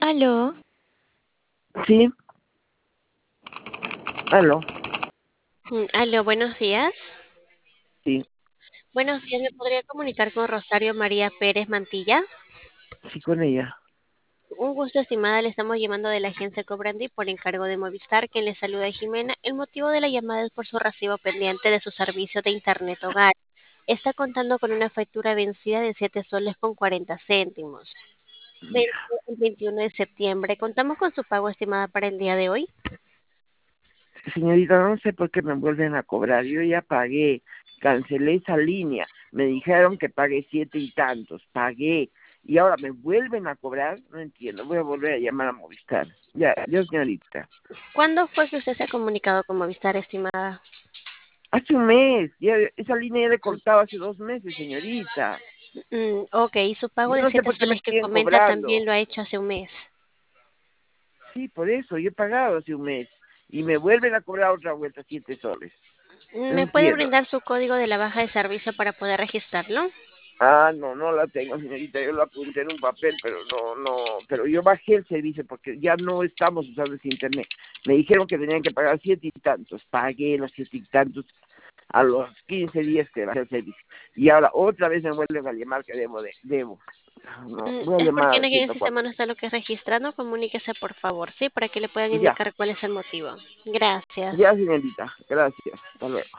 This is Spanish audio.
Aló, Sí, aló, Aló, buenos días. sí, Buenos días, ¿me podría comunicar con Rosario María Pérez Mantilla? sí con ella. Un gusto, estimada, le estamos llamando de la agencia Cobrandi por encargo de Movistar, quien le saluda Jimena. El motivo de la llamada es por su recibo pendiente de su servicio de Internet Hogar. Está contando con una factura vencida de 7 soles con 40 céntimos. Vence Ya. el 21 de septiembre. ¿Contamos con su pago, estimada, para el día de hoy? Señorita, no sé por qué me vuelven a cobrar. Yo ya pagué, cancelé esa línea. Me dijeron que pagué 7 y tantos, pagué. Y ahora me vuelven a cobrar, no entiendo. Voy a volver a llamar a Movistar. Ya, ya, señorita. ¿Cuándo fue que usted se ha comunicado con Movistar, estimada? Hace un mes, ya, esa línea ya le he cortado hace 2 meses, señorita. Ok, y su pago Yo de no sé 7 por qué me soles que siguen comenta también cobrando. lo ha hecho hace un mes. Sí, por eso, yo he pagado hace un mes. Y me vuelven a cobrar otra vuelta 7 soles. No ¿Me puede entiendo. brindar su código de la baja de servicio para poder registrarlo? Ah, no, no la tengo, señorita. Yo lo apunté en un papel, pero no. Pero yo bajé el servicio porque ya no estamos usando ese internet. Me dijeron que tenían que pagar 7 y tantos. Pagué los 7 y tantos a los 15 días que bajé el servicio. Y ahora otra vez me vuelven a llamar que debo. No, voy a Es llamar porque al en el 104. sistema no está lo que es registrando. Comuníquese, por favor, ¿sí? Para que le puedan Ya, indicar cuál es el motivo. Gracias. ya, señorita. Gracias. Hasta luego.